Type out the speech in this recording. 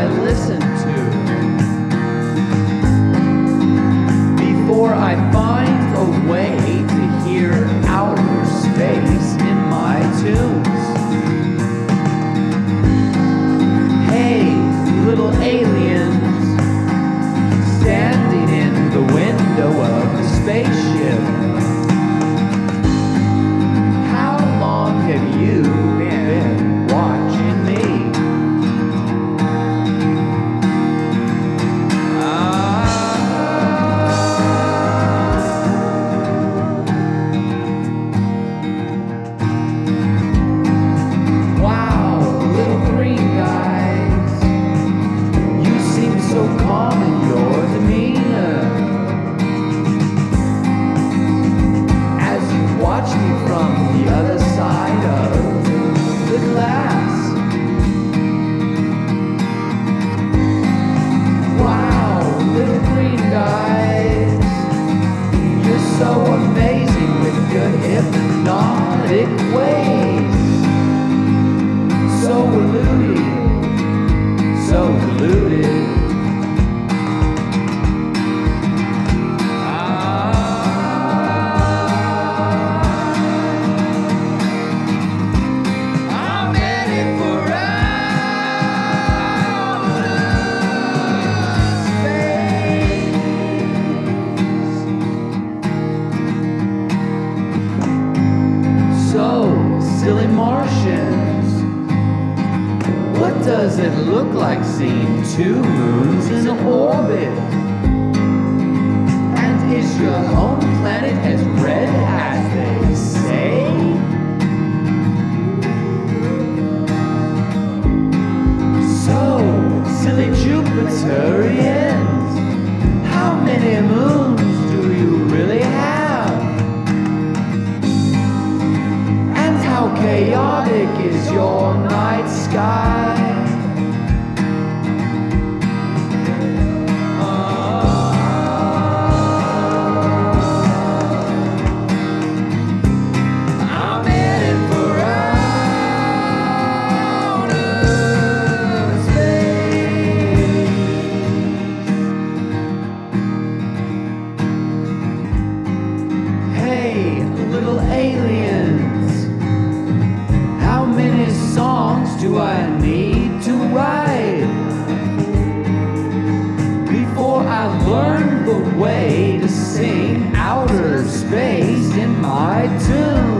I listen to before I find a way to hear outer space in my tunes? Hey, little aliens, standing in the window of the spaceship, how long have you been watching me? Wow, little green guys, you seem so calm in your demeanor as you watch me from the other side of the glass. Wow, little green guys, you're so amazing with your hypnotic ways. So eluding, so deluded. I'm headed for outer space. So, silly Martians, what does it look like seeing two moons in orbit? And is your home planet as red as they say? So, silly Jupiterians, how many moons do you really have? And how chaotic is your night sky? I'm headed for outer space. Hey, little aliens, how many songs do I need to write before I learn the way to sing outer space in my tune?